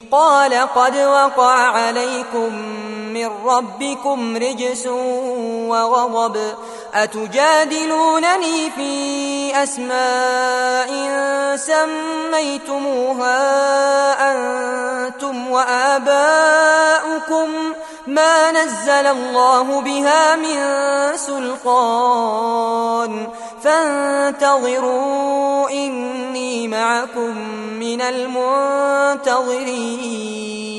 قال قد وقع عليكم من ربكم رجس وغضب أتجادلونني في أسماء سميتموها أنتم وآباؤكم ما نزل الله بها من سلطان فانتظروا إني معكم من المنتظرين